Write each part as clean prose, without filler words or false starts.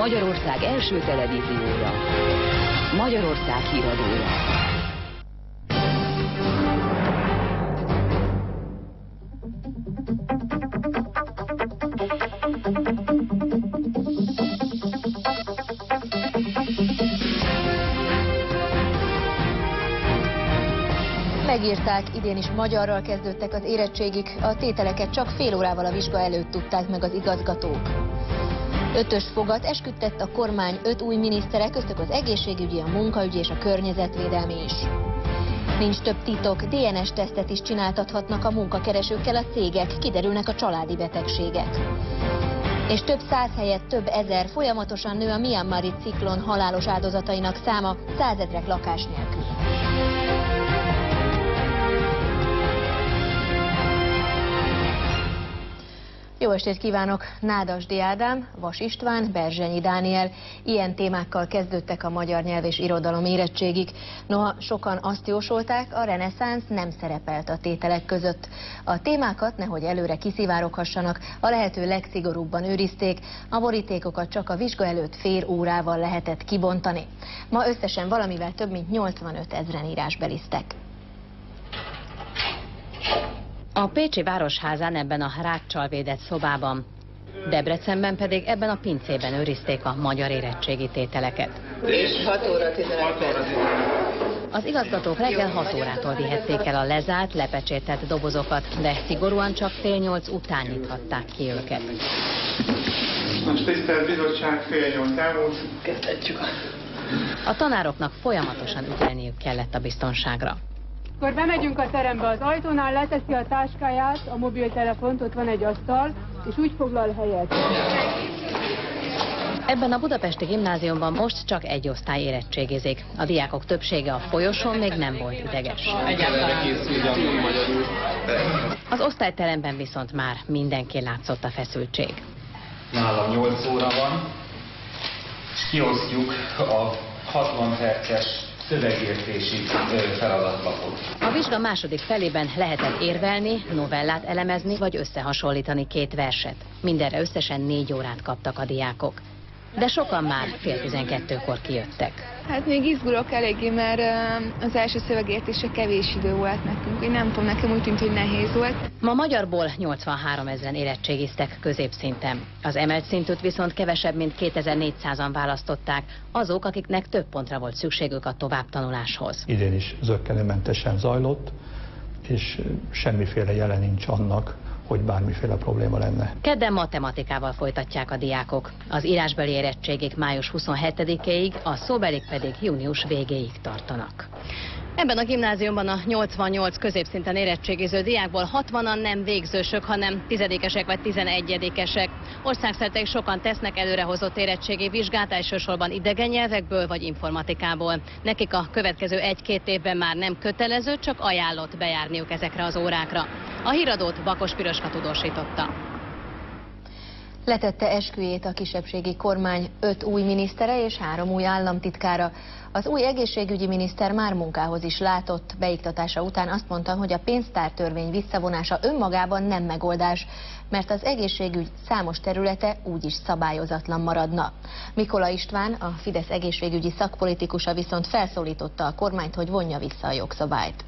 Magyarország első televíziója, Magyarország híradója. Megírták, idén is magyarral kezdődtek az érettségik, a tételeket csak fél órával a vizsga előtt tudták meg az igazgatók. 5-ös fogat esküdtett a kormány 5 új minisztere, köztük az egészségügyi, a munkaügyi és a környezetvédelmi is. Nincs több titok, DNS-tesztet is csináltathatnak a munkakeresőkkel a cégek, kiderülnek a családi betegségek. És több száz helyett több ezer, folyamatosan nő a Myanmari ciklon halálos áldozatainak száma, százezrek lakás nélkül. Jó estét kívánok! Nádasdy Ádám, Vas István, Berzsenyi Dániel. Ilyen témákkal kezdődtek a magyar nyelv és irodalom érettségik. Noha sokan azt jósolták, a reneszánsz nem szerepelt a tételek között. A témákat nehogy előre kiszivároghassanak, a lehető legszigorúbban őrizték, a borítékokat csak a vizsga előtt fél órával lehetett kibontani. Ma összesen valamivel több mint 85 000 írásbeliztek. A pécsi városházán ebben a ráccsal védett szobában, Debrecenben pedig ebben a pincében őrizték a magyar érettségi tételeket. És 6 óra 15 Az igazgatók reggel 6 órától vihették el a lezárt, lepecsételt dobozokat, de szigorúan csak fél 8 után nyithatták ki őket. Most tisztelt bizottság, fél 8 elmúlt. Kezdhetjük. A tanároknak folyamatosan ügyelniük kellett a biztonságra. Akkor bemegyünk a terembe, az ajtónál leteszi a táskáját, a mobiltelefont, ott van egy asztal, és úgy foglal helyet. Ebben a budapesti gimnáziumban most csak egy osztály érettségizik. A diákok többsége a folyosón még nem volt ideges. Az osztályteremben viszont már mindenki látszott a feszültség. Nálam 8 óra van, és kiosztjuk a 60 perces szövegértési feladatlapot. A vizsga második felében lehetett érvelni, novellát elemezni vagy összehasonlítani 2 verset. Mindenre összesen 4 órát kaptak a diákok. De sokan már fél 12-kor kijöttek. Hát még izgulok eléggé, mert az első szövegértésre kevés idő volt nekünk. Én nem tudom, nekem úgy tűnt, hogy nehéz volt. Ma magyarból 83 000 érettségiztek középszinten. Az emelt szintűt viszont kevesebb, mint 2400-an választották, azok, akiknek több pontra volt szükségük a továbbtanuláshoz. Idén is zökkenőmentesen zajlott, és semmiféle jele nincs annak, hogy bármiféle probléma lenne. Kedden matematikával folytatják a diákok. Az írásbeli érettségik május 27-ig, a szóbelik pedig június végéig tartanak. Ebben a gimnáziumban a 88 középszinten érettségiző diákból 60-an nem végzősök, hanem 10-esek vagy 11-esek. Országszerte is sokan tesznek előrehozott érettségi vizsgát, elsősorban idegen nyelvekből vagy informatikából. Nekik a következő 1-2 évben már nem kötelező, csak ajánlott bejárniuk ezekre az órákra. A híradót Bakos Piroska tudósította. Letette esküjét a kisebbségi kormány 5 új minisztere és 3 új államtitkára. Az új egészségügyi miniszter már munkához is látott. Beiktatása után azt mondta, hogy a pénztártörvény visszavonása önmagában nem megoldás, mert az egészségügy számos területe úgyis szabályozatlan maradna. Mikola István, a Fidesz egészségügyi szakpolitikusa viszont felszólította a kormányt, hogy vonja vissza a jogszabályt.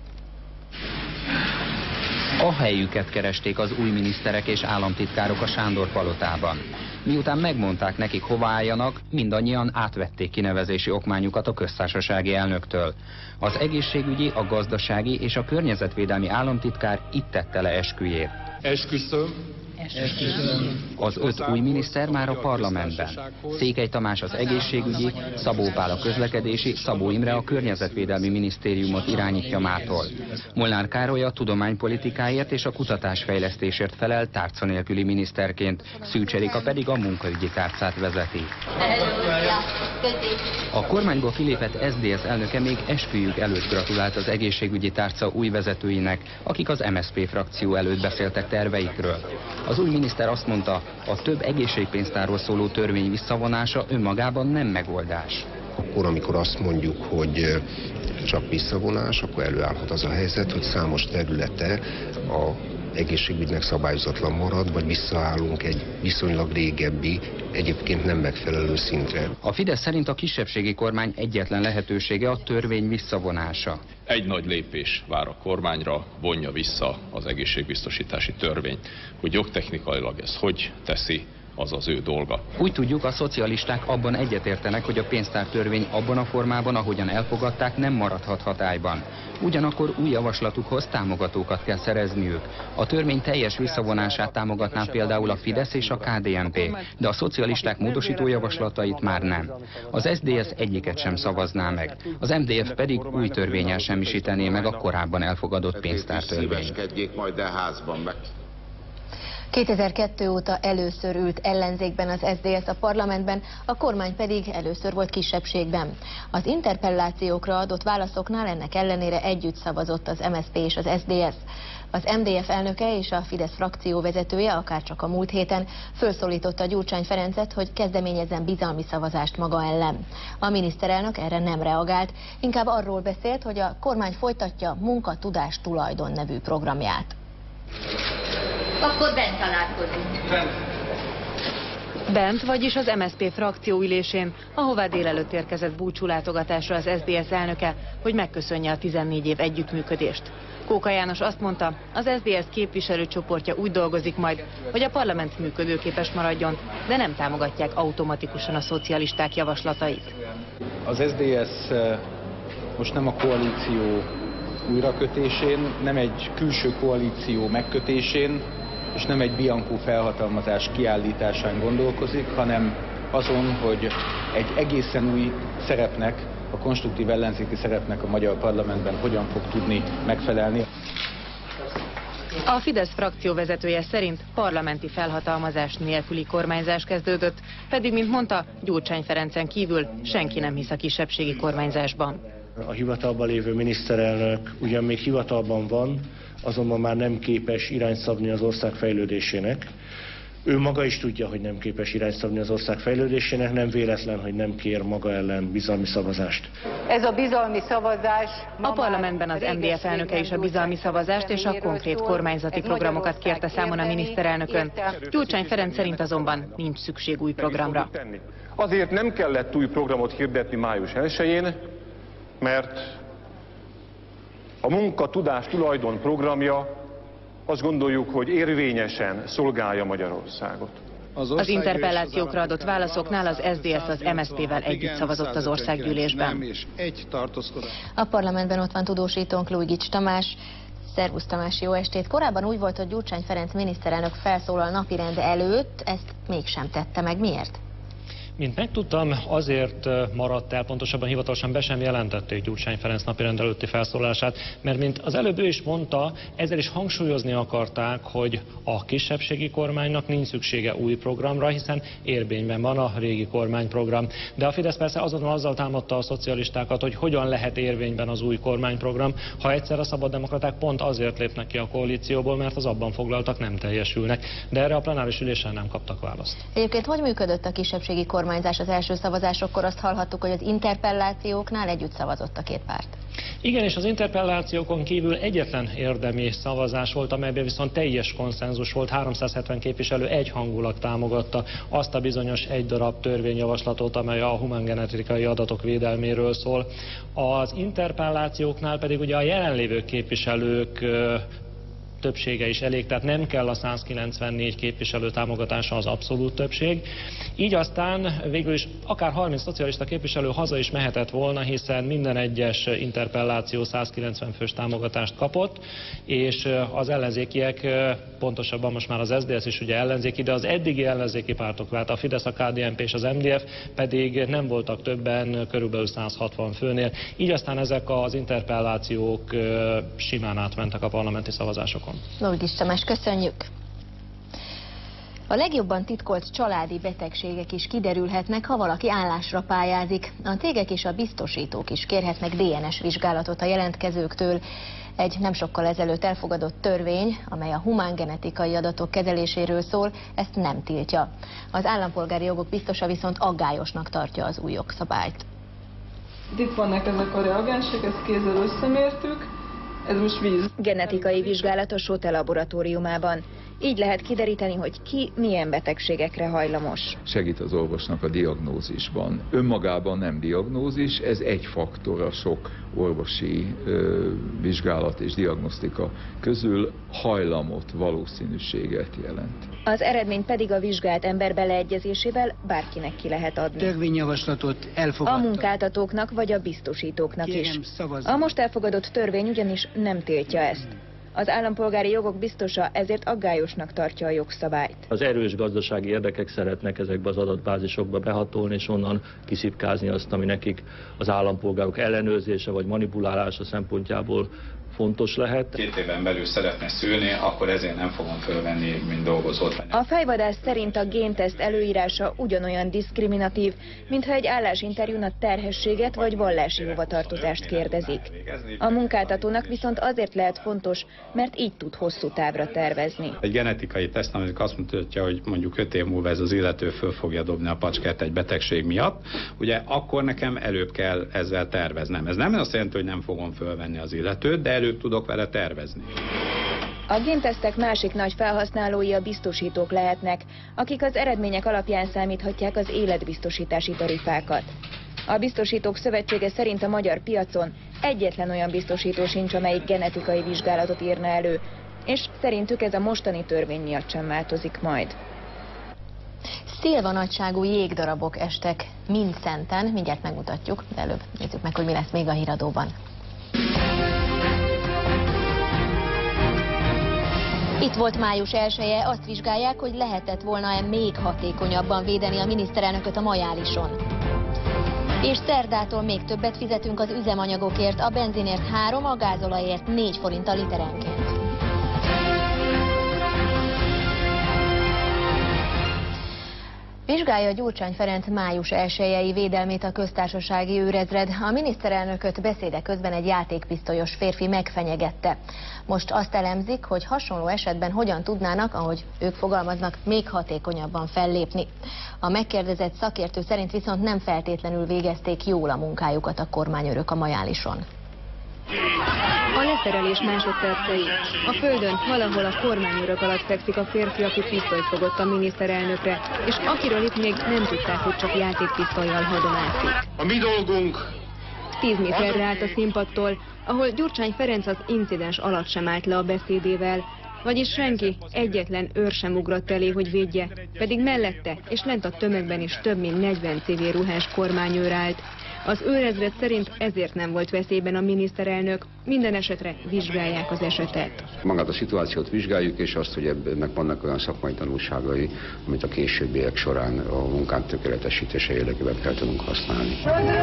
A helyüket keresték az új miniszterek és államtitkárok a Sándor palotában. Miután megmondták nekik, hova álljanak, mindannyian átvették kinevezési okmányukat a köztársasági elnöktől. Az egészségügyi, a gazdasági és a környezetvédelmi államtitkár itt tette le esküjét. Esküszöm. Az 5 új miniszter már a parlamentben. Székely Tamás az egészségügyi, Szabó Pál a közlekedési, Szabó Imre a környezetvédelmi minisztériumot irányítja mától. Molnár Károly a tudománypolitikáért és a kutatásfejlesztésért felel tárca nélküli miniszterként, Szűcs Erika pedig a munkaügyi tárcát vezeti. A kormányból kilépett SZDSZ elnöke még esküjük előtt gratulált az egészségügyi tárca új vezetőinek, akik az MSZP frakció előtt beszéltek terveikről. Az új miniszter azt mondta, a több egészségpénztárról szóló törvény visszavonása önmagában nem megoldás. Akkor, amikor azt mondjuk, hogy csak visszavonás, akkor előállhat az a helyzet, hogy számos területe a egészségügynek szabályozatlan marad, vagy visszaállunk egy viszonylag régebbi, egyébként nem megfelelő szintre. A Fidesz szerint a kisebbségi kormány egyetlen lehetősége a törvény visszavonása. Egy nagy lépés vár a kormányra, vonja vissza az egészségbiztosítási törvényt. Hogy jogtechnikailag ez hogy teszi, az az ő dolga. Úgy tudjuk, a szocialisták abban egyetértenek, hogy a pénztártörvény abban a formában, ahogyan elfogadták, nem maradhat hatályban. Ugyanakkor új javaslatukhoz támogatókat kell szerezniük. A törvény teljes visszavonását támogatná például a Fidesz és a KDNP, de a szocialisták módosító javaslatait már nem. Az SZDSZ egyiket sem szavazná meg, az MDF pedig új törvénnyel semmisítené meg a korábban elfogadott pénztártörvényt. 2002 óta először ült ellenzékben az SZDSZ a parlamentben, a kormány pedig először volt kisebbségben. Az interpellációkra adott válaszoknál ennek ellenére együtt szavazott az MSZP és az SZDSZ. Az MDF elnöke és a Fidesz frakció vezetője akárcsak a múlt héten fölszólította Gyurcsány Ferencet, hogy kezdeményezzen bizalmi szavazást maga ellen. A miniszterelnök erre nem reagált, inkább arról beszélt, hogy a kormány folytatja Munka-Tudás-Tulajdon nevű programját. Akkor bent találkozunk. Bent, vagyis az MSZP frakcióülésén, ahová délelőtt érkezett búcsúlátogatásra az SZDSZ elnöke, hogy megköszönje a 14 év együttműködést. Kóka János azt mondta, az SZDSZ képviselőcsoportja úgy dolgozik majd, hogy a parlament működőképes maradjon, de nem támogatják automatikusan a szocialisták javaslatait. Az SZDSZ most nem a koalíció újrakötésén, nem egy külső koalíció megkötésén, és nem egy bianco felhatalmazás kiállításán gondolkozik, hanem azon, hogy egy egészen új szerepnek, a konstruktív ellenzéki szerepnek a magyar parlamentben hogyan fog tudni megfelelni. A Fidesz frakcióvezetője szerint parlamenti felhatalmazás nélküli kormányzás kezdődött, pedig, mint mondta, Gyurcsány Ferencen kívül senki nem hisz a kisebbségi kormányzásban. A hivatalban lévő miniszterelnök ugyan még hivatalban van, azonban már nem képes irányt szabni az ország fejlődésének. Ő maga is tudja, hogy nem képes irányt szabni az ország fejlődésének, nem véletlen, hogy nem kér maga ellen bizalmi szavazást. Ez a bizalmi szavazás... A parlamentben az MDF elnöke is a bizalmi szavazást és a konkrét kormányzati programokat kérte számon a miniszterelnökön. Gyurcsány Ferenc szerint azonban nincs szükség új programra. Azért nem kellett új programot hirdetni május 1-én, mert a Munka-Tudás-Tulajdon programja azt gondoljuk, hogy érvényesen szolgálja Magyarországot. Az interpellációkra adott válaszoknál az SZDSZ az MSZP-vel együtt szavazott az országgyűlésben. A parlamentben ott van tudósítónk Luigics Tamás. Szervusz Tamás, jó estét! Korábban úgy volt, hogy Gyurcsány Ferenc miniszterelnök felszólal napirend előtt, ezt mégsem tette meg. Miért? Mint megtudtam, azért maradt el, pontosabban hivatalosan be sem jelentették Gyurcsány Ferenc napirend előtti felszólását, mert mint az előbb ő is mondta, ezzel is hangsúlyozni akarták, hogy a kisebbségi kormánynak nincs szüksége új programra, hiszen érvényben van a régi kormányprogram. De a Fidesz persze azonnal azzal támadta a szocialistákat, hogy hogyan lehet érvényben az új kormányprogram, ha egyszer a szabaddemokraták pont azért lépnek ki a koalícióból, mert az abban foglaltak nem teljesülnek. De erre a plenáris ülésen nem kaptak választ. Egyébként hogy működött a kisebbségi kormányzás az első szavazásokkor? Azt hallhattuk, hogy az interpellációknál együtt szavazott a két párt. Igen, és az interpellációkon kívül egyetlen érdemi szavazás volt, amelyben viszont teljes konszenzus volt, 370 képviselő egyhangulag támogatta azt a bizonyos egy darab törvényjavaslatot, amely a humángenetikai adatok védelméről szól. Az interpellációknál pedig ugye a jelenlévő képviselők többsége is elég, tehát nem kell a 194 képviselő támogatása az abszolút többség. Így aztán végül is akár 30 szocialista képviselő haza is mehetett volna, hiszen minden egyes interpelláció 190 fős támogatást kapott, és az ellenzékiek, pontosabban most már az SZDSZ is ugye ellenzéki, de az eddigi ellenzéki pártok, tehát a Fidesz, a KDNP és az MDF pedig nem voltak többen, körülbelül 160 főnél. Így aztán ezek az interpellációk simán átmentek a parlamenti szavazásokon. Luigics Tamás, köszönjük! A legjobban titkolt családi betegségek is kiderülhetnek, ha valaki állásra pályázik. A cégek és a biztosítók is kérhetnek DNS vizsgálatot a jelentkezőktől. Egy nem sokkal ezelőtt elfogadott törvény, amely a humángenetikai adatok kezeléséről szól, ezt nem tiltja. Az állampolgári jogok biztosa viszont aggályosnak tartja az új jogszabályt. Itt vannak ezek a reagensek, ezt kézzel összemértük, Ez most víz. Genetikai vizsgálat a SOTE laboratóriumában. Így lehet kideríteni, hogy ki milyen betegségekre hajlamos. Segít az orvosnak a diagnózisban. Önmagában nem diagnózis, ez egy faktor a sok orvosi vizsgálat és diagnosztika közül, hajlamot, valószínűséget jelent. Az eredmény pedig a vizsgált ember beleegyezésével bárkinek ki lehet adni. Törvényjavaslatot elfogadta. A munkáltatóknak vagy a biztosítóknak is. A most elfogadott törvény ugyanis nem tiltja ezt. Az állampolgári jogok biztosa ezért aggályosnak tartja a jogszabályt. Az erős gazdasági érdekek szeretnek ezekbe az adatbázisokba behatolni, és onnan kiszipkázni azt, ami nekik az állampolgárok ellenőrzése vagy manipulálása szempontjából fontos lehet. 2 éven belül szeretne szülni, akkor ezért nem fogom fölvenni, mint dolgozót. A fejvadász szerint a génteszt előírása ugyanolyan diszkriminatív, mintha egy állásinterjún a terhességet vagy vallási hovatartozást kérdezik. A munkáltatónak viszont azért lehet fontos, mert így tud hosszú távra tervezni. Egy genetikai teszt, amelyik azt mutatja, hogy mondjuk 5 év múlva ez az illető föl fogja dobni a pacskát egy betegség miatt, ugye akkor nekem előbb kell ezzel terveznem. Ez nem azt jelenti, hogy nem fogom fölvenni az illetőt, de előbb tudok vele tervezni. A géntesztek másik nagy felhasználói a biztosítók lehetnek, akik az eredmények alapján számíthatják az életbiztosítási tarifákat. A Biztosítók Szövetsége szerint a magyar piacon egyetlen olyan biztosító sincs, amelyik genetikai vizsgálatot írna elő, és szerintük ez a mostani törvény miatt sem változik majd. Szilva nagyságú jégdarabok estek Mindszenten, mindjárt megmutatjuk, de előbb nézzük meg, hogy mi lesz még a híradóban. Itt volt május 1-je, azt vizsgálják, hogy lehetett volna-e még hatékonyabban védeni a miniszterelnököt a Majálison. És szerdától még többet fizetünk az üzemanyagokért, a benzinért 3, a gázolajért 4 forint a literenként. Vizsgálja Gyurcsány Ferenc május 1-i védelmét a köztársasági őrezred. A miniszterelnököt beszéde közben egy játékpisztolyos férfi megfenyegette. Most azt elemzik, hogy hasonló esetben hogyan tudnának, ahogy ők fogalmaznak, még hatékonyabban fellépni. A megkérdezett szakértő szerint viszont nem feltétlenül végezték jól a munkájukat a kormányőrök a Majálison. A leszerelés másodpercei. A földön valahol a kormányőrök alatt fekszik a férfi, aki pisztolyt fogott a miniszterelnökre, és akiről itt még nem tudták, hogy csak játékpisztollyal hadonászik. A mi dolgunk! 10 méterre állt a színpadtól, ahol Gyurcsány Ferenc az incidens alatt sem állt le a beszédével. Vagyis senki, egyetlen őr sem ugrott elé, hogy védje, pedig mellette és lent a tömegben is több mint 40 civil ruhás kormányőr állt. Az őrezred szerint ezért nem volt veszélyben a miniszterelnök, minden esetre vizsgálják az esetet. Magát a szituációt vizsgáljuk, és azt, hogy ennek vannak olyan szakmai tanulságai, amit a későbbiek során a munkánk tökéletesítése érdekében fel tudunk használni.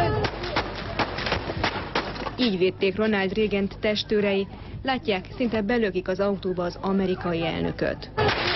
Így védték Ronald Reagant testőrei, látják, szinte belökik az autóba az amerikai elnököt.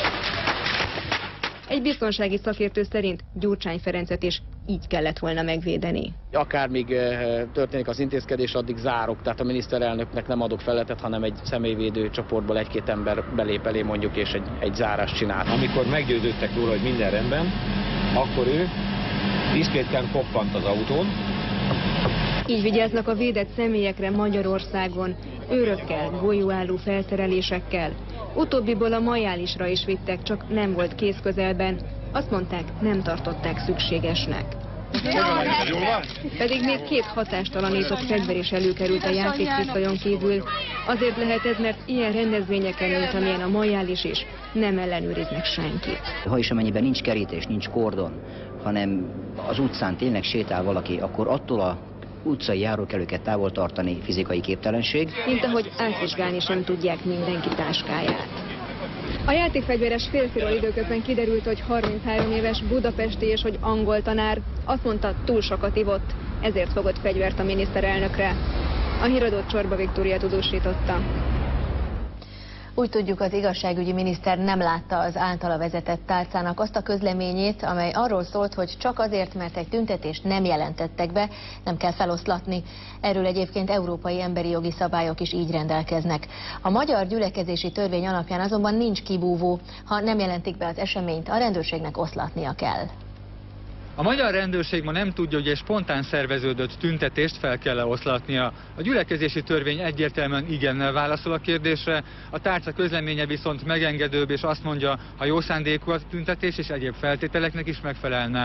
Egy biztonsági szakértő szerint Gyurcsány Ferencet is így kellett volna megvédeni. Akár még történik az intézkedés, addig zárok, tehát a miniszterelnöknek nem adok felletet, hanem egy személyvédő csoportból 1-2 ember belép elé mondjuk, és egy zárást csinál. Amikor meggyőződtek róla, hogy minden rendben, akkor ő diszkréten koppant az autón. Így vigyáznak a védett személyekre Magyarországon, őrökkel, golyóálló felszerelésekkel. Utóbbiból a Majálisra is vittek, csak nem volt kész közelben. Azt mondták, nem tartották szükségesnek. Pedig még 2 hatástalanított fegyver is előkerült a játékpisztolyon kívül. Azért lehet ez, mert ilyen rendezvényeken, mint amilyen a Majális is, nem ellenőriznek senkit. Ha is amennyiben nincs kerítés, nincs kordon, hanem az utcán tényleg sétál valaki, akkor attól a utcai járókelőket távol tartani fizikai képtelenség. Mint ahogy átvizsgálni sem tudják mindenki táskáját. A játékfegyveres férfiról időközben kiderült, hogy 33 éves, budapesti és hogy angol tanár. Azt mondta, túl sokat ivott, ezért fogott fegyvert a miniszterelnökre. A híradót Csorba Viktória tudósította. Úgy tudjuk, az igazságügyi miniszter nem látta az általa vezetett tárcának azt a közleményét, amely arról szólt, hogy csak azért, mert egy tüntetést nem jelentettek be, nem kell feloszlatni. Erről egyébként európai emberi jogi szabályok is így rendelkeznek. A magyar gyülekezési törvény alapján azonban nincs kibúvó, ha nem jelentik be az eseményt, a rendőrségnek oszlatnia kell. A magyar rendőrség ma nem tudja, hogy egy spontán szerveződött tüntetést fel kell oszlatnia. A gyülekezési törvény egyértelműen igennel válaszol a kérdésre, a tárca közleménye viszont megengedőbb, és azt mondja, ha jó szándékú a tüntetés és egyéb feltételeknek is megfelelne.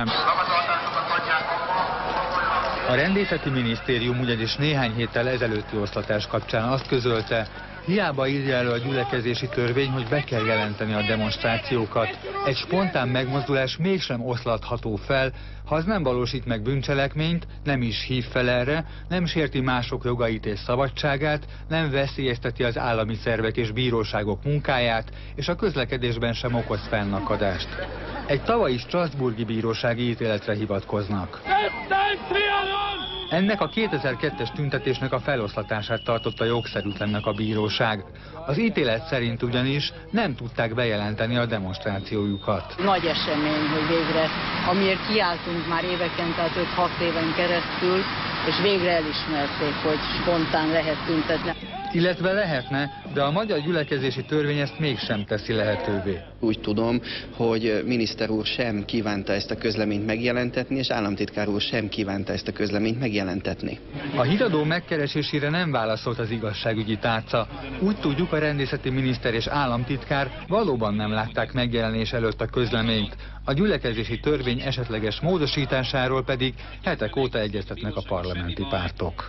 A rendészeti minisztérium ugyanis néhány héttel ezelőtti oszlatás kapcsán azt közölte, hiába írja elő a gyülekezési törvény, hogy be kell jelenteni a demonstrációkat. Egy spontán megmozdulás mégsem oszlatható fel, ha az nem valósít meg bűncselekményt, nem is hív fel erre, nem sérti mások jogait és szabadságát, nem veszélyezteti az állami szervek és bíróságok munkáját, és a közlekedésben sem okoz fennakadást. Egy tavalyi strasbourgi bírósági ítéletre hivatkoznak. Ennek a 2002-es tüntetésnek a feloszlatását tartotta jogszerűtlennek a bíróság. Az ítélet szerint ugyanis nem tudták bejelenteni a demonstrációjukat. Nagy esemény, hogy végre, amiért kiálltunk már éveken, tehát 5-6 éven keresztül, és végre elismerték, hogy spontán lehet tüntetni. Illetve lehetne, de a magyar gyülekezési törvény ezt mégsem teszi lehetővé. Úgy tudom, hogy miniszter úr sem kívánta ezt a közleményt megjelentetni, és államtitkár úr sem kívánta ezt a közleményt megjelentetni. A híradó megkeresésére nem válaszolt az igazságügyi tárca. Úgy tudjuk, a rendészeti miniszter és államtitkár valóban nem látták megjelenés előtt a közleményt. A gyülekezési törvény esetleges módosításáról pedig hetek óta egyeztetnek a parlamenti pártok.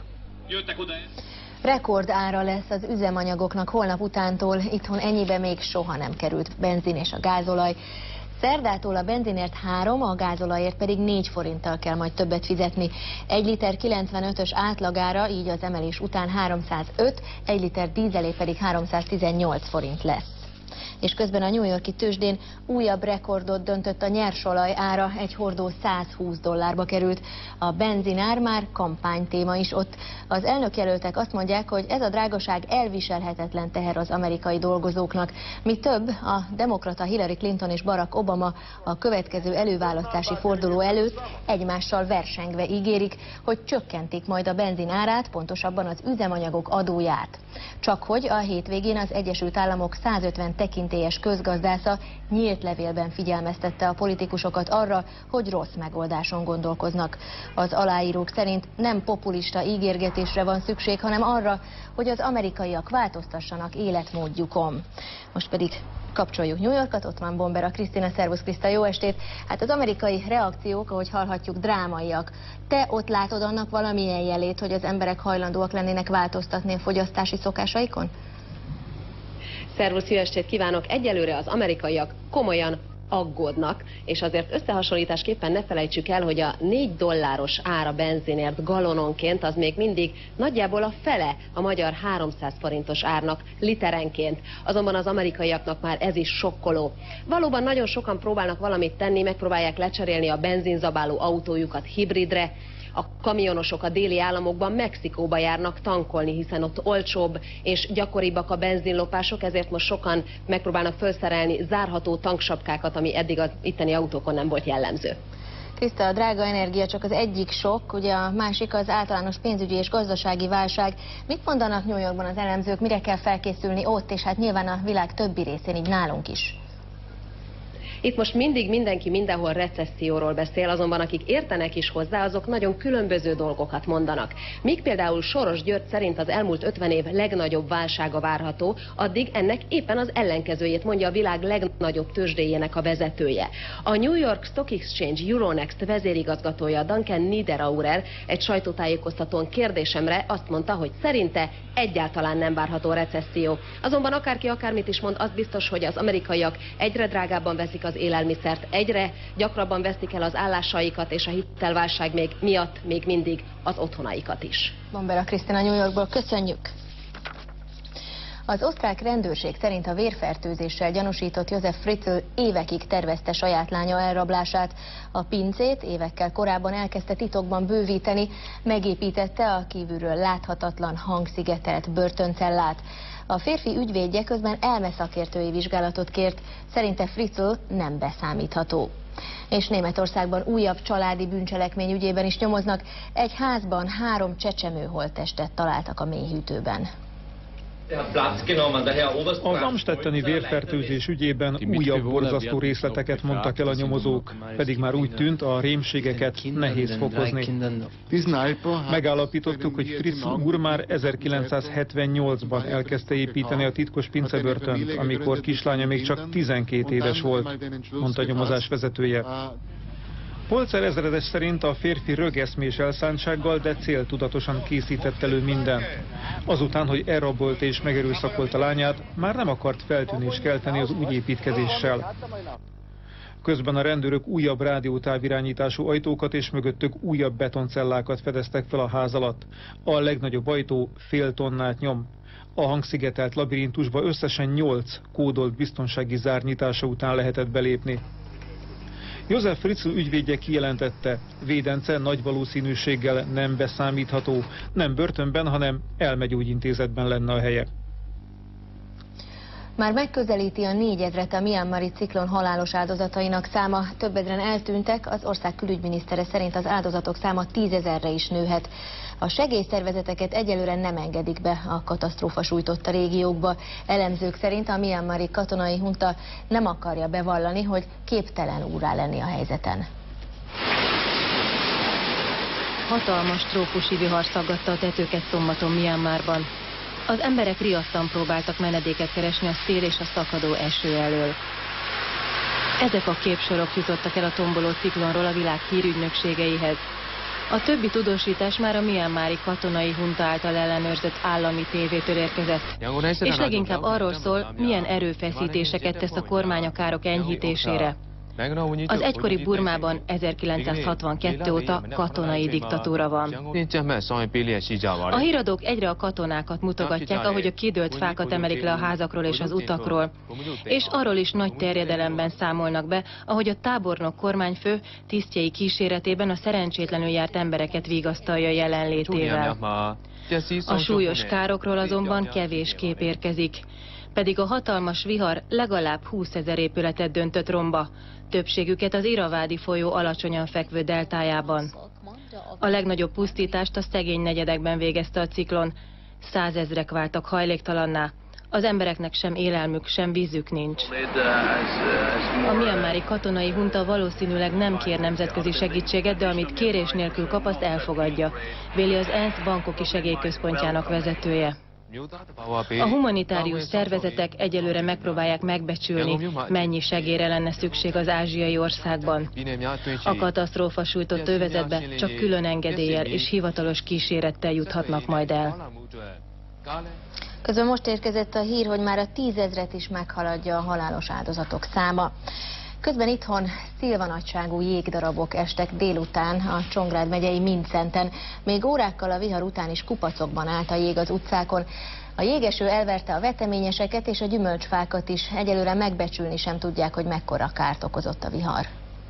Rekord ára lesz az üzemanyagoknak holnap utántól, itthon ennyibe még soha nem került benzin és a gázolaj. Szerdától a benzinért 3, a gázolajért pedig 4 forinttal kell majd többet fizetni. 1 liter 95-ös átlagára, így az emelés után 305, 1 liter dízelé pedig 318 forint lesz. És közben a New York-i tőzsdén újabb rekordot döntött a nyersolaj ára, egy hordó $120 került. A benzinár már kampánytéma is ott. Az elnökjelöltek azt mondják, hogy ez a drágaság elviselhetetlen teher az amerikai dolgozóknak. Mi több, a demokrata Hillary Clinton és Barack Obama a következő előválasztási forduló előtt egymással versengve ígérik, hogy csökkentik majd a benzin árát, pontosabban az üzemanyagok adóját. Csak hogy a hétvégén az Egyesült Államok 150 tekintélyes közgazdásza nyílt levélben figyelmeztette a politikusokat arra, hogy rossz megoldáson gondolkoznak. Az aláírók szerint nem populista ígérgetésre van szükség, hanem arra, hogy az amerikaiak változtassanak életmódjukon. Most pedig kapcsoljuk New Yorkot, ott van Bombera Krisztina. Szervusz Kriszta, jó estét! Hát az amerikai reakciók, ahogy hallhatjuk, drámaiak. Te ott látod annak valamilyen jelét, hogy az emberek hajlandóak lennének változtatni a fogyasztási szokásaikon? Szervusz, jó estét kívánok! Egyelőre az amerikaiak komolyan aggódnak, és azért összehasonlításképpen ne felejtsük el, hogy a $4 ár a benzinért galononként az még mindig nagyjából a fele a magyar 300 forintos árnak literenként. Azonban az amerikaiaknak már ez is sokkoló. Valóban nagyon sokan próbálnak valamit tenni, megpróbálják lecserélni a benzinzabáló autójukat hibridre. A kamionosok a déli államokban Mexikóba járnak tankolni, hiszen ott olcsóbb és gyakoribbak a benzinlopások, ezért most sokan megpróbálnak felszerelni zárható tanksapkákat, ami eddig az itteni autókon nem volt jellemző. Kriszta, a drága energia csak az egyik sok, ugye a másik az általános pénzügyi és gazdasági válság. Mit mondanak New Yorkban az elemzők, mire kell felkészülni ott, és hát nyilván a világ többi részén, így nálunk is? Itt most mindig mindenki mindenhol recesszióról beszél, azonban akik értenek is hozzá, azok nagyon különböző dolgokat mondanak. Míg például Soros György szerint az elmúlt 50 év legnagyobb válsága várható, addig ennek éppen az ellenkezőjét mondja a világ legnagyobb tőzsdéjének a vezetője. A New York Stock Exchange Euronext vezérigazgatója Duncan Niederauer egy sajtótájékoztatón kérdésemre azt mondta, hogy szerinte egyáltalán nem várható recesszió. Azonban akárki akármit is mond, az biztos, hogy az amerikaiak egyre drágábban veszik az élelmiszert, egyre gyakrabban veszik el az állásaikat, és a hitelválság miatt még mindig az otthonaikat is. Bombera Krisztina New Yorkból, köszönjük! Az osztrák rendőrség szerint a vérfertőzéssel gyanúsított Josef Fritzl évekig tervezte saját lánya elrablását. A pincét évekkel korábban elkezdte titokban bővíteni, megépítette a kívülről láthatatlan, hangszigetelt börtöncellát. A férfi ügyvédje közben elmeszakértői vizsgálatot kért, szerinte Fritzl nem beszámítható. És Németországban újabb családi bűncselekmény ügyében is nyomoznak. Egy házban 3 csecsemő holttestet találtak a mélyhűtőben. Az amstetteni vérfertőzés ügyében újabb borzasztó részleteket mondtak el a nyomozók, pedig már úgy tűnt, a rémségeket nehéz fokozni. Megállapítottuk, hogy Fritz úr már 1978-ban elkezdte építeni a titkos pincebörtönt, amikor kislánya még csak 12 éves volt, mondta a nyomozás vezetője. Polcer ezredes szerint a férfi rögeszmés elszántsággal, de céltudatosan készített elő mindent. Azután, hogy elrabolt és megerőszakolta lányát, már nem akart feltűnést kelteni az újépítkezéssel. Közben a rendőrök újabb rádiótávirányítású ajtókat és mögöttük újabb betoncellákat fedeztek fel a ház alatt. A legnagyobb ajtó fél tonnát nyom. A hangszigetelt labirintusba összesen 8 kódolt biztonsági zár nyitása után lehetett belépni. József Fritzl ügyvédje kijelentette, védence nagy valószínűséggel nem beszámítható, nem börtönben, hanem elmegyógyintézetben lenne a helye. Már megközelíti a 4000-et a mianmari ciklon halálos áldozatainak száma, több ezren eltűntek, az ország külügyminisztere szerint az áldozatok száma 10 000-re is nőhet. A segélyszervezeteket egyelőre nem engedik be a katasztrófa sújtotta régiókba. Elemzők szerint a mianmari katonai hunta nem akarja bevallani, hogy képtelen úrrá lenni a helyzeten. Hatalmas trópusi vihar szaggatta a tetőket szombaton Mianmarban. Az emberek riadtan próbáltak menedéket keresni a szél és a szakadó eső elől. Ezek a képsorok jutottak el a tomboló ciklonról a világ hírügynökségeihez. A többi tudósítás már a mianmari katonai hunta által ellenőrzött állami tévétől érkezett. És leginkább arról szól, milyen erőfeszítéseket tesz a kormány a károk enyhítésére. Az egykori Burmában 1962 óta katonai diktatúra van. A híradók egyre a katonákat mutogatják, ahogy a kidőlt fákat emelik le a házakról és az utakról. És arról is nagy terjedelemben számolnak be, ahogy a tábornok kormányfő tisztjei kíséretében a szerencsétlenül járt embereket vigasztalja jelenlétével. A súlyos károkról azonban kevés kép érkezik. Pedig a hatalmas vihar legalább 20 000 épületet döntött romba, többségüket az Iravádi folyó alacsonyan fekvő deltájában. A legnagyobb pusztítást a szegény negyedekben végezte a ciklon. 100 000-ek váltak hajléktalanná. Az embereknek sem élelmük, sem vízük nincs. A mianmari katonai hunta valószínűleg nem kér nemzetközi segítséget, de amit kérés nélkül kap, azt elfogadja, véli az ENSZ Bangkoki segélyközpontjának vezetője. A humanitárius szervezetek egyelőre megpróbálják megbecsülni, mennyi segélyre lenne szükség az ázsiai országban. A katasztrófa sújtott övezetbe csak külön engedéllyel és hivatalos kísérettel juthatnak majd el. Közben most érkezett a hír, hogy már a 10 000-et is meghaladja a halálos áldozatok száma. Közben itthon szilvanagyságú jégdarabok estek délután a Csongrád megyei Mindszenten. Még órákkal a vihar után is kupacokban állt a jég az utcákon. A jégeső elverte a veteményeseket és a gyümölcsfákat is. Egyelőre megbecsülni sem tudják, hogy mekkora kárt okozott a vihar.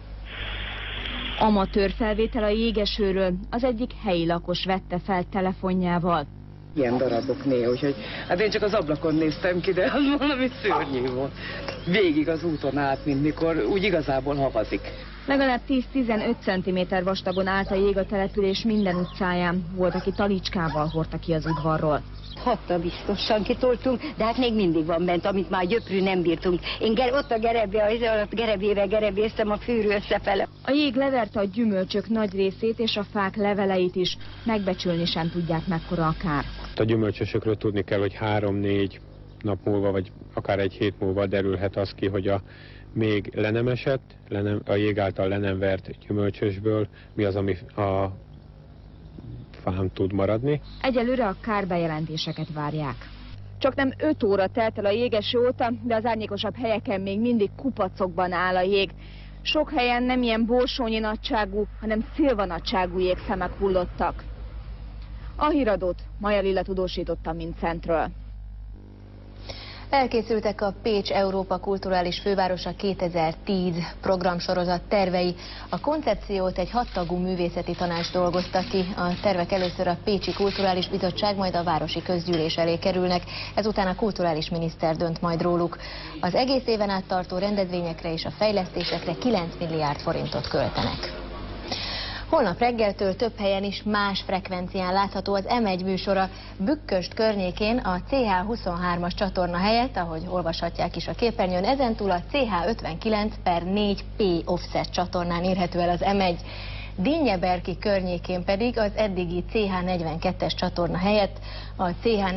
Amatőr felvétel a jégesőről, az egyik helyi lakos vette fel telefonjával. Ilyen darabok néha, úgyhogy hát én csak az ablakon néztem ki, de az valami szörnyű volt. Végig az úton át, mint mikor úgy igazából havazik. Legalább 10-15 cm vastagon állt a jég a település minden utcáján. Volt, aki talicskával hordta ki az udvarról. Hatta biztosan kitoltunk, de hát még mindig van bent, amit már gyöprű nem bírtunk. Én ott a gerebével gerebéztem a fűrű összefele. A jég leverte a gyümölcsök nagy részét és a fák leveleit is. Megbecsülni sem tudják, mekkora a kár. A gyümölcsösökről tudni kell, hogy 3-4 nap múlva, vagy akár egy hét múlva derülhet az ki, hogy a még le nem esett, a jég által le nem vert gyümölcsösből mi az, ami a fán tud maradni. Egyelőre a kárbejelentéseket várják. Csak nem 5 óra telt el a jégeső óta, de az árnyékosabb helyeken még mindig kupacokban áll a jég. Sok helyen nem ilyen borsónyi nagyságú, hanem szilvanagyságú jégszemek hullottak. A híradót Maja Lilla tudósította Mindszentről. Elkészültek a Pécs Európa Kulturális Fővárosa 2010 programsorozat tervei. A koncepciót egy 6 tagú művészeti tanács dolgozta ki. A tervek először a Pécsi Kulturális Bizottság, majd a Városi Közgyűlés elé kerülnek, ezután a kulturális miniszter dönt majd róluk. Az egész éven át tartó rendezvényekre és a fejlesztésekre 9 milliárd forintot költenek. Holnap reggeltől több helyen is más frekvencián látható az M1 műsora. Bükköst környékén a CH23-as csatorna helyett, ahogy olvashatják is a képernyőn, ezentúl a CH59/4P offset csatornán érhető el az M1. Dinnyeberki környékén pedig az eddigi CH42-es csatorna helyett a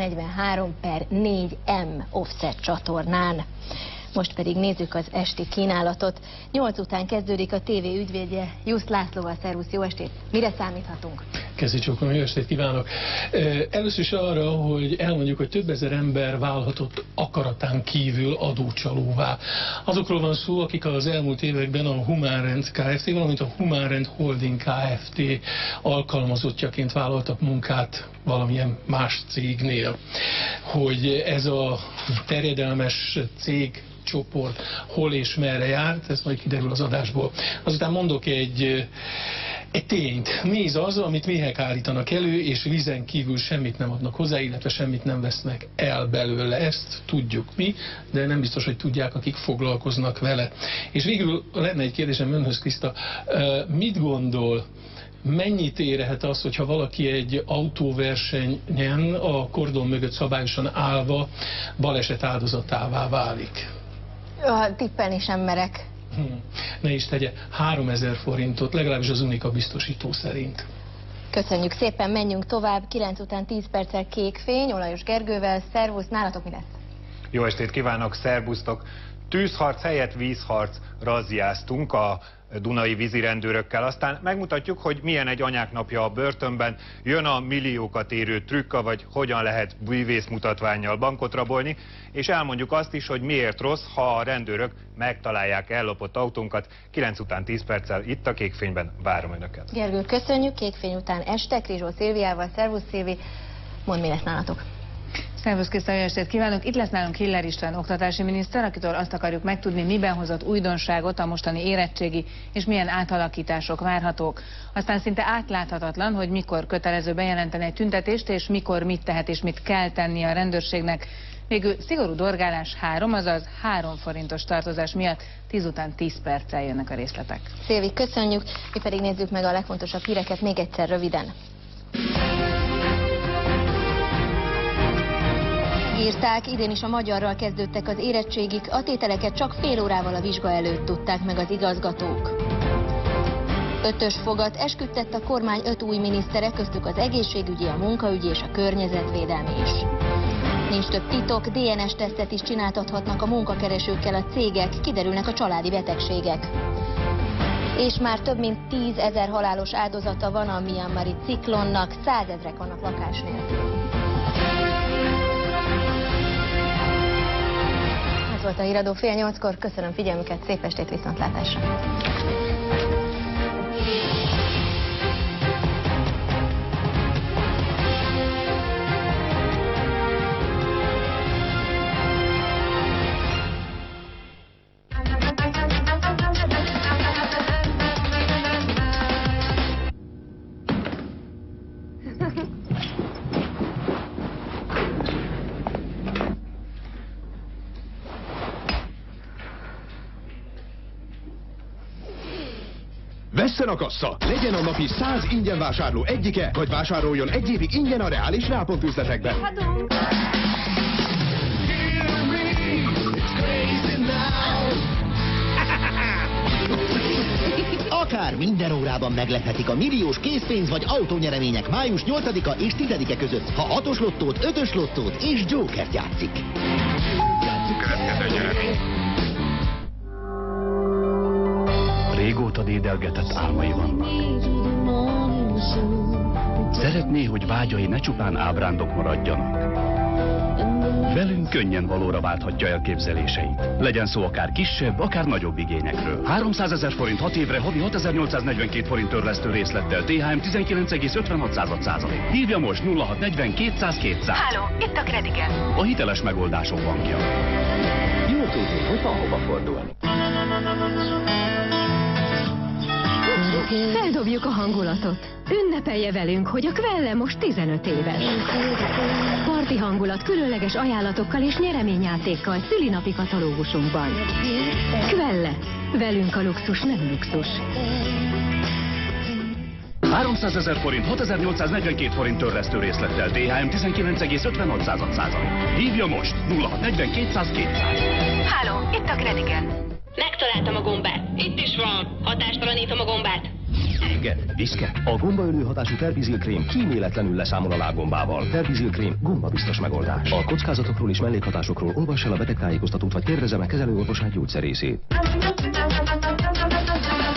CH43/4M offset csatornán. Most pedig nézzük az esti kínálatot. 8 után kezdődik a TV ügyvédje Jusz Lászlóval. Szervusz, jó estét! Mire számíthatunk? Kezdj csókolom, jó estét kívánok! Először is arra, hogy elmondjuk, hogy több ezer ember válhatott akaratán kívül adócsalóvá. Azokról van szó, akik az elmúlt években a Humanrend Kft., valamint a Humanrend Holding Kft. Alkalmazottjaként vállaltak munkát valamilyen más cégnél. Hogy ez a terjedelmes cég csoport hol és merre járt, ez majd kiderül az adásból. Azután mondok egy tényt. Méz az, amit méhek állítanak elő, és vízen kívül semmit nem adnak hozzá, illetve semmit nem vesznek el belőle. Ezt tudjuk mi, de nem biztos, hogy tudják, akik foglalkoznak vele. És végül lenne egy kérdésem önhöz, Kriszta. Mit gondol, mennyit érhet az, hogyha valaki egy autóversenyen a kordon mögött szabályosan állva baleset áldozatává válik? Tippelni sem merek. Ne is tegye, 3000 forintot, legalábbis az Unika biztosító szerint. Köszönjük szépen, menjünk tovább. 9 után 10 perccel Kék fény, Olajos Gergővel. Szervusz, nálatok mi lesz? Jó estét kívánok, szervusztok! Tűzharc helyett vízharc razziáztunk a dunai vízirendőrökkel. Aztán megmutatjuk, hogy milyen egy anyák napja a börtönben, jön a milliókat érő trükka, vagy hogyan lehet bűvészmutatvánnyal bankot rabolni, és elmondjuk azt is, hogy miért rossz, ha a rendőrök megtalálják ellopott autónkat. 9 után 10 perccel itt a Kékfényben várom önöket. Gergő, köszönjük. Kékfény után este Krizsó Szilviával. Szervusz, Szilvi, mondd, mi lesz nálatok. Szervusz, Kriszta, jó estét kívánok! Itt lesz nálunk Hiller István oktatási miniszter, akitől azt akarjuk megtudni, miben hozott újdonságot a mostani érettségi, és milyen átalakítások várhatók. Aztán szinte átláthatatlan, hogy mikor kötelező bejelenteni egy tüntetést, és mikor mit tehet és mit kell tenni a rendőrségnek. Végül szigorú dorgálás 3, azaz 3 forintos tartozás miatt 10 után 10 perccel jönnek a részletek. Szilvi, köszönjük, mi pedig nézzük meg a legfontosabb híreket még egyszer röviden. Írták, idén is a magyarral kezdődtek az érettségik, a tételeket csak fél órával a vizsga előtt tudták meg az igazgatók. 5-ös fogat esküdtett a kormány 5 új minisztere, köztük az egészségügyi, a munkaügyi és a környezetvédelmi is. Nincs több titok, DNS-tesztet is csináltathatnak a munkakeresőkkel a cégek, kiderülnek a családi betegségek. És már több mint 10 000 halálos áldozata van a Myanmari ciklonnak, 100 000-ek vannak lakás nélkül. Ez volt a híradó 7:30-kor, köszönöm figyelmüket, szép estét, viszontlátásra! Vesszen a kassa! Legyen a napi 100 ingyen vásárló egyike, vagy vásároljon egy évig ingyen a reális Reálpont üzletekben. Akár minden órában meglephetik a milliós készpénz vagy autónyeremények május 8-a és 10-e között, ha 6-os lottót, 5-ös lottót és Jokert játszik. Következő nyeremény. Régóta dédelgetett álmai vannak. Szeretné, hogy vágyai ne csupán ábrándok maradjanak. Velünk könnyen valóra válthatja elképzeléseit. Legyen szó akár kisebb, akár nagyobb igényekről. 300 000 forint 6 évre, havi 6842 forint törlesztő részlettel, THM 19,56%. Hívja most 0640 200 200. Háló, itt a Kredigen. A hiteles megoldások bankja. Jól tudni, hogy van hova fordulni. Feldobjuk a hangulatot. Ünnepelje velünk, hogy a Quelle most 15 éves. Parti hangulat különleges ajánlatokkal és nyereményjátékkal szülinapi katalógusunkban. Quelle. Velünk a luxus nem luxus. 300 000 forint, 6842 forint törlesztő részlettel, DHM 19,56%. Hívja most 0640 200 200. Háló, itt a Gredigen. Megtaláltam a gombát. Itt is van. Hatástalanítom a gombát. Éget, viszket. A gombaölő hatású Tervizil-krém kíméletlenül leszámol a lábgombával. Tervizil-krém gombabiztos megoldás. A kockázatokról és mellékhatásokról olvass el a betegtájékoztatót, vagy kérdezze meg kezelőorvosát, gyógyszerészét.